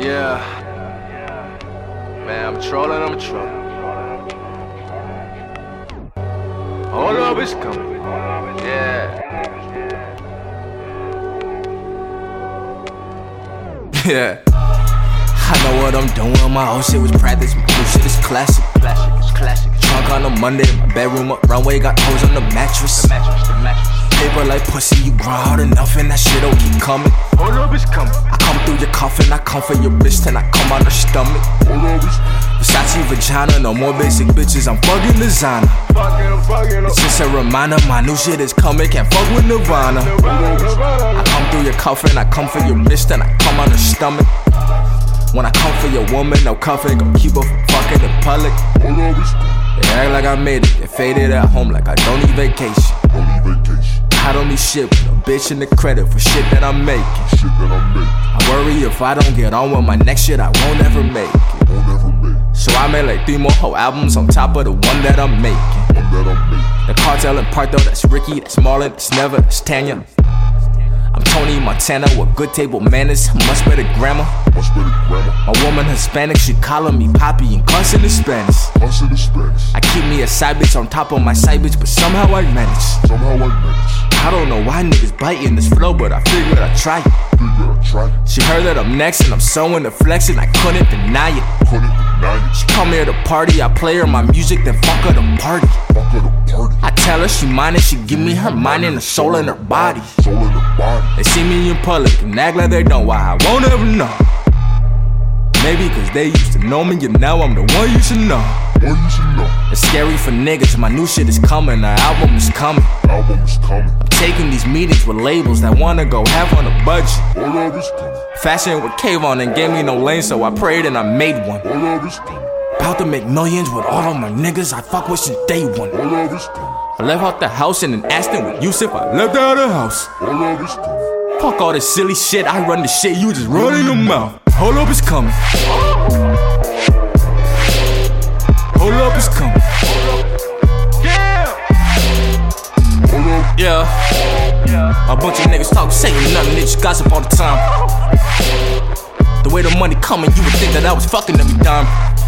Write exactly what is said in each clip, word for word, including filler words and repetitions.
Yeah. Man, I'm trolling, I'm trolling. Hold up, it's coming. Yeah. Yeah. I know what I'm doing, my old shit was practice, my new shit is classic. Classic, it's classic. Trunk on a Monday, my bedroom up, runway got hoes on the mattress. The mattress, the mattress. Paper like pussy, you grind hard enough and that shit'll keep coming. Hold up, it's coming. I come through your coffin, I come for your wrist and I come on her stomach. Hold up, it's Versace vagina, no more basic bitches, I'm fucking designer. fucking, I'm fucking. It's just a reminder, my new shit is coming, can't fuck with Nirvana. I come through your coffin, I come for your wrist and I come on her stomach. When I come for your woman, no cuffing, gon' keep her from fucking in public. They act like I made it, they faded at home like I don't need vacation. I don't need shit with a bitch in the credit for shit that I'm making. I worry if I don't get on with my next shit, I won't ever make it. So I made like three more whole albums on top of the one that I'm making. The cartel and part though, that's Ricky, that's Marlon, that's Never, that's Tanya. I'm Tony Montana with good table manners, much better grammar. My woman Hispanic, she calling me Poppy and cussing in Spanish. I keep me a side bitch on top of my side bitch, but somehow I manage. I don't know why niggas biting this flow, but I figured I'd try it. She heard that I'm next and I'm so into flexing, I couldn't deny it. She come here to party, I play her my music, then fuck her to party. I tell her she mine and she give me her mind and her soul in her body. They see me in public and act like they know why I won't ever know. Maybe cause they used to know me and now I'm the one you should know. It's scary for niggas, my new shit is coming, the album is coming. I'm taking these meetings with labels that wanna go half on a budget. Fashion with Kayvon and gave me no lane, so I prayed and I made one. About to make millions with all of my niggas I fuck with since day one. I left out the house and then asked him with Yusuf, I left out the house. Fuck all this silly shit, I run the shit, you just run in your mouth. Hold up, it's coming. Hold up, it's coming. Yeah. A bunch of niggas talk, saying nothing, they just gossip all the time. The way the money coming, you would think that I was fucking every dime.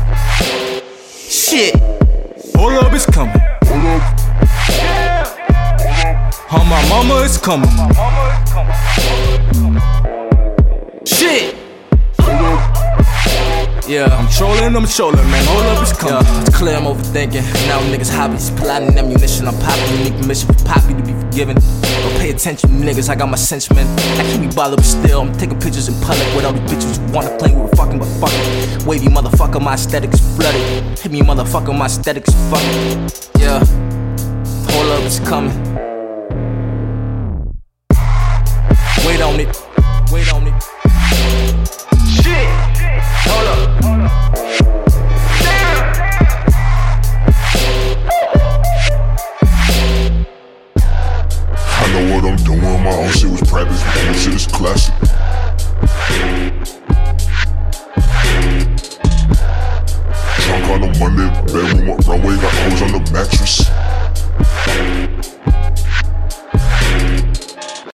Shit. Hold up, it's coming. On my mama, it's coming. Shit. Yeah, I'm trolling, I'm trolling, man. Hold up, it's coming. Yeah, it's clear I'm overthinking. Now niggas hobbies, plotting ammunition. I'm popping, unique permission for Poppy to be forgiven. Don't pay attention, niggas. I got my sense, man. I can't be bothered, but still, I'm taking pictures in public with all these bitches who wanna claim we were fucking, but fuck it. Wavy motherfucker, my aesthetic is flooded. Hit me, motherfucker, my aesthetic is fucking. Yeah, hold up, it's coming.